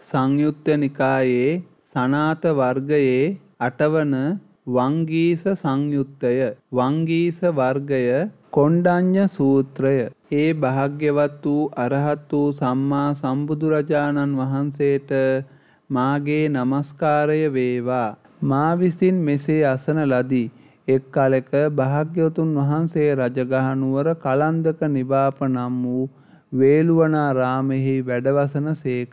සංයුත්ත නිකායේ සනාත වර්ගයේ 8 වන වංගීස සංයුත්තය. වංගීස වර්ගය කොණ්ඩඤ්ඤ සූත්‍රය. ඒ භාග්‍යවත් වූ අරහත් වූ සම්මා සම්බුදුරජාණන් වහන්සේට මාගේ නමස්කාරය වේවා. මා විසින් මෙසේ අසන ලදී. එක් කලෙක භාග්‍යවතුන් වහන්සේ රජගහ නුවර කලන්දක නිවාප නම් වූ වේළුවනාරාමෙහි වැඩවසන සේක.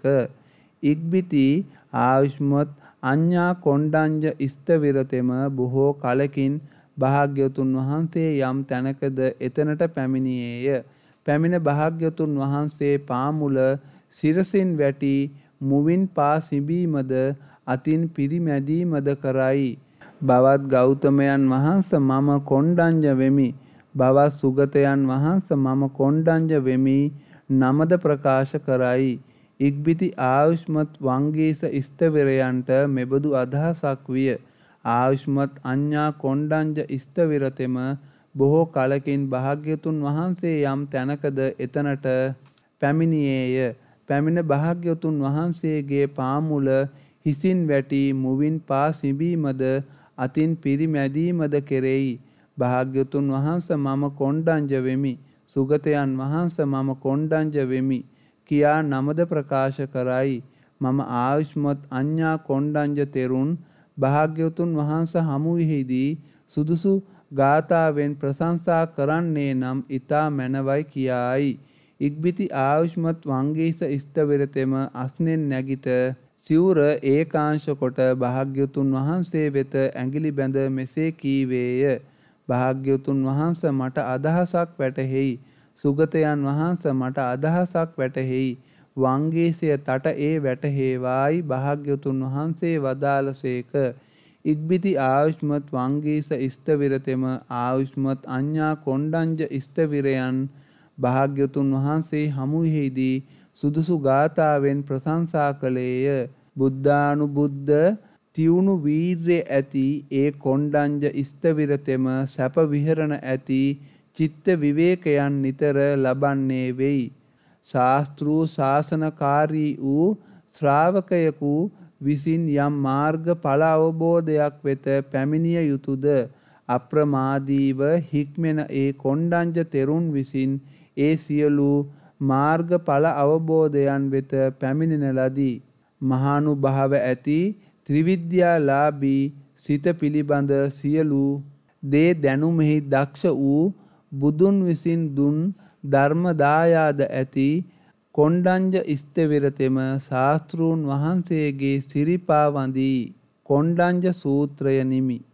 ඉක්බිති ආයුෂ්මත් අඤ්ඤා කොණ්ඩඤ්ඤ ස්ථවිරතෙම බොහෝ කලකින් භාග්‍යවතුන් වහන්සේ යම් තැනකද එතනට පැමිණියේය. පැමිණ භාග්‍යවතුන් වහන්සේ පාමුල සිරසින් වැටි මුවින් පා සිඹීමද අතින් පිරිමැදීමද කරයි. බවත් ගෞතමයන් වහන්ස මම කොණ්ඩඤ්ඤ වෙමි. බවත් සුගතයන් වහන්ස මම කොණ්ඩඤ්ඤ වෙමි නමද ප්‍රකාශ කරයි. ඉක්බිති ආයුෂ්මත් වංගීස ස්ථවිරයන්ට මෙබඳු අදහසක් විය. ආයුෂ්මත් අඤ්ඤා කොණ්ඩඤ්ඤ ස්ථවිරතෙම බොහෝ කලකින් භාග්‍යතුන් වහන්සේ යම් තැනකද එතනට පැමිණියේය. පැමිණ භාග්‍යතුන් වහන්සේගේ පාමුල හිසින් වැටි මුවින් පා සිඹීමද අතින් පිරිමැදීමද කෙරෙයි. භාග්‍යතුන් වහන්ස මම කොණ්ඩඤ්ඤ වෙමි. සුගතයන් වහන්ස මම කොණ්ඩඤ්ඤ වෙමි කියා නමද ප්‍රකාශ කරයි. මම ආයුෂ්මත් අඤ්ඤා කොණ්ඩඤ්ඤ තෙරුන් භාග්‍යවතුන් වහන්ස හමුවෙහිදී සුදුසු ගාථාවෙන් ප්‍රශංසා කරන්නේ නම් ඊතා මැනවයි කියායි. ඉක්බිති ආයුෂ්මත් වංගීස ස්ථවිරතෙම අස්නෙන් නැගිට සිවුර ඒකාංශ කොට භාග්‍යවතුන් වහන්සේ වෙත ඇඟිලි බැඳ මෙසේ කීවේය. භාග්‍යවතුන් වහන්ස මට අදහසක් වැටහෙයි. සුගතයන් වහන්ස මට අදහසක් වැටහෙයි. වංගීසය තට ඒ වැටහේවායි භාග්‍යවතුන් වහන්සේ වදාළසේක. ඉක්බිති ආයුෂ්මත් වංගීස ස්ථවිරතෙම ආයුෂ්මත් අඤ්ඤා කොණ්ඩඤ්ඤ ස්ථවිරයන් භාග්‍යවතුන් වහන්සේ හමුවෙහිදී සුදුසු ගාථාවෙන් ප්‍රශංසා කළේය. බුද්ධානුබුද්ධ තියුණු වීර්ය ඇති ඒ කොණ්ඩඤ්ඤ ස්ථවිරතෙම සැප විහරණ ඇති චිත්ත විවේකයන් නිතර ලබන්නේ වෙයි. ශාස්ත්‍රූ ශාසනකාරී වූ ශ්‍රාවකයෙකු විසින් යම් මාර්ග ඵල අවබෝධයක් වෙත පැමිණිය යුතුයද අප්‍රමාදීව හික්මෙන ඒ කොණ්ඩඤ්ඤ තෙරුන් විසින් ඒ සියලු මාර්ග ඵල අවබෝධයන් වෙත පැමිණෙන ලදී. මහානුභාව ඇති ත්‍රිවිද්‍යාලාභී සිත පිළිබඳ සියලු දේ දැනුමෙහි දක්ෂ වූ බුදුන් විසින් දුන් ධර්ම දායාද ඇති කොණ්ඩඤ්ඤ ස්ථවිරතෙම ශාස්ත්‍රූන් වහන්සේගේ සිරිපා වඳී කොණ්ඩඤ්ඤ සූත්‍රය නිමි.